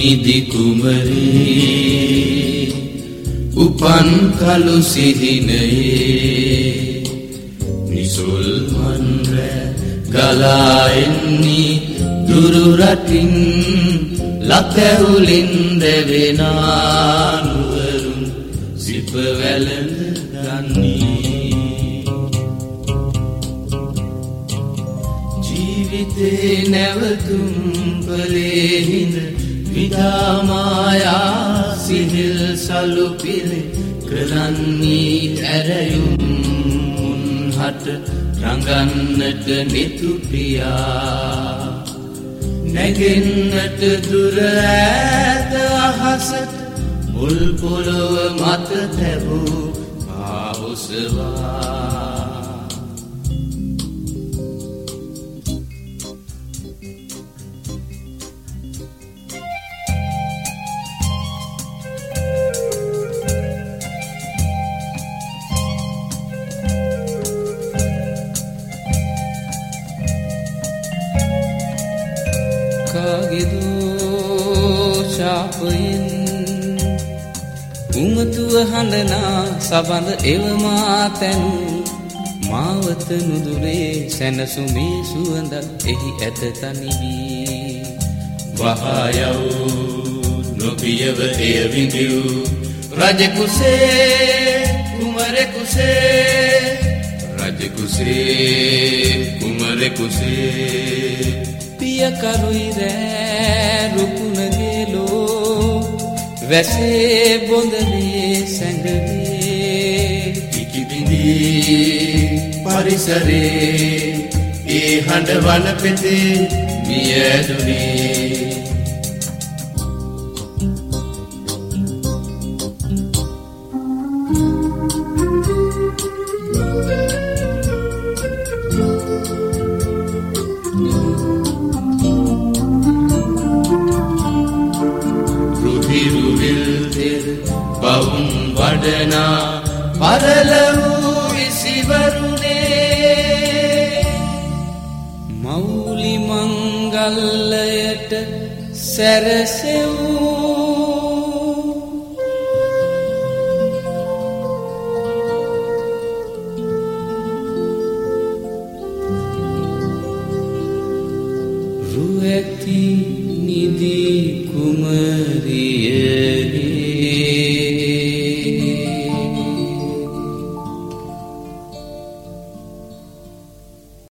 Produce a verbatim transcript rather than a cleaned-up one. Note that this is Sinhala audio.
නිදි කුමරී උපන් කලු සිහිනයේ නිසුල්මන් රැ ගලා එන්නේ දුරු රටින් ලතැවුලින් දෙවෙනා නුවරුන් සිප වැළඳ ගන්නේ ජීවිතේ නැවතුම් පලේ හිඳ විදා මායා සිහිල් සලු පිළි කරන්නේ ඇරයුම් මුන්හට රඟන්නට නිතු ප්‍රියා නැගෙන්නට දුර ඈත අහසට මුල් පොළොව මත තැබූ ආවුසවා උමතුව හඬනා සබඳ එවමා තැනු මාවත නුදුරේ සැනසුමේ සුවඳක් එහි ඇත තනිවී වහායව් නොපියව එය විඳිව් රජකුසේ කුමරෙකුසේ රජකුසේ කුමරෙකුසේ පියකරුයි රෑ රුකුණගේ ලෝ වැසේ බොඳනේ සැඟවේ ඉකිබිඳී පරිසරේ ඒ හඬ වන පෙතේ මියදුනේ බවුන් වඩනා පරල වූ විසිවරුනේ මෞලි මංගල්ලයට සැරසෙවූ රු ඇති නිදි කුමරිය